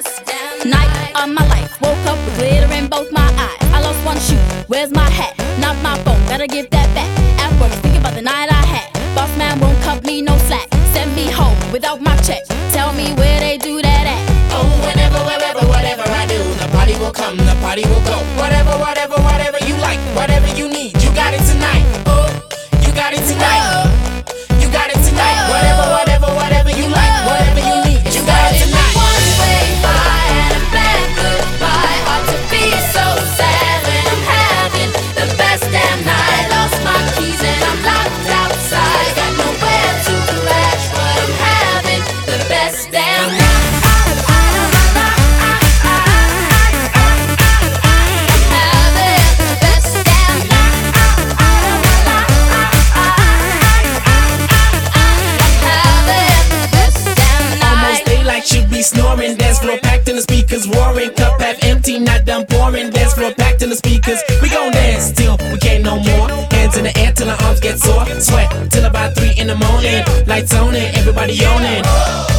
best damn night of my life. Woke up with glitter in both my eyes. I lost one shoe, where's my hat? Not my phone, gotta give that back. At work, thinking about the night I had. Boss man won't cut me no slack. Send me home without my check. Tell me where they do that at. Oh, whenever, wherever, whatever I do, the party will come, the party will go. Whatever, whatever, whatever you like, whatever you need, you got it tonight. Oh, you got it tonight. You got it tonight. Whatever, whatever, whatever you like, whatever you need, you got it tonight. One way high and a bad goodbye. Hard to be so sad when I'm having the best damn night. Lost my keys and I'm locked outside. Got nowhere to crash, but I'm having the best damn night. Should be snoring, dance floor packed and the speakers roaring. Cup half empty, not done pouring. Dance floor packed and the speakers. We gon' dance till we can't no more. Hands in the air till our arms get sore. Sweat till about 3 in the morning. Lights on it, everybody on it.